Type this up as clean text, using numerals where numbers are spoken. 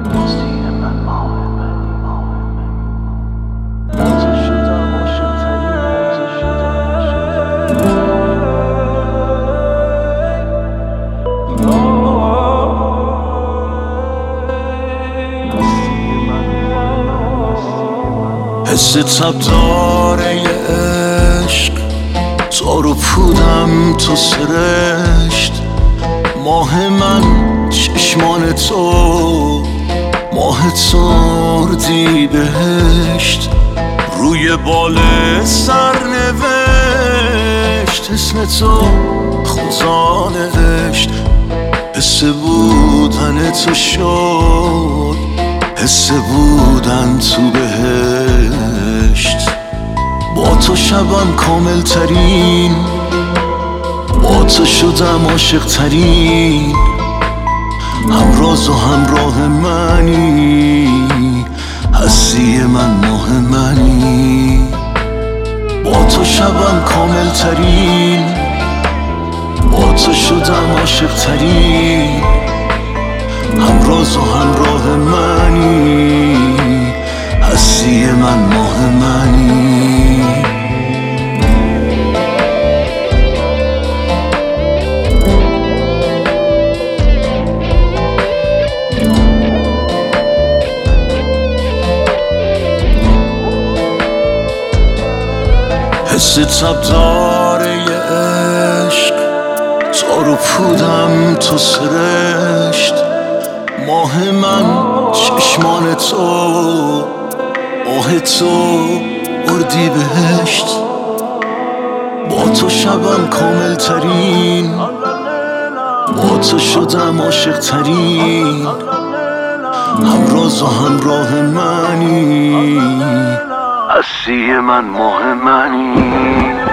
حس تبداره عشق تار و پودم تو سرشت، ماه من چشمان تو، ماه تردی بهشت، روی بال سرنوشت اسم تو خدا نوشت. حس بودن تو شد حس بودن تو بهشت، با تو شبم کامل ترین، با تو شدم عاشق ترین، همراز و همراه منی، هستی من ماه منی. با تو شبم کامل ترین، با تو شدم عاشق ترین، همراز و همراه منی، هستی من ماه منی. حس تبداره عشق تار و پودم تو سرشت، ماه من چشمان تو، ماه تو اردی بهشت. با تو شبم کامل ترین، با تو شدم عاشق ترین، همراز و همراه منی، هستی من ماه منی.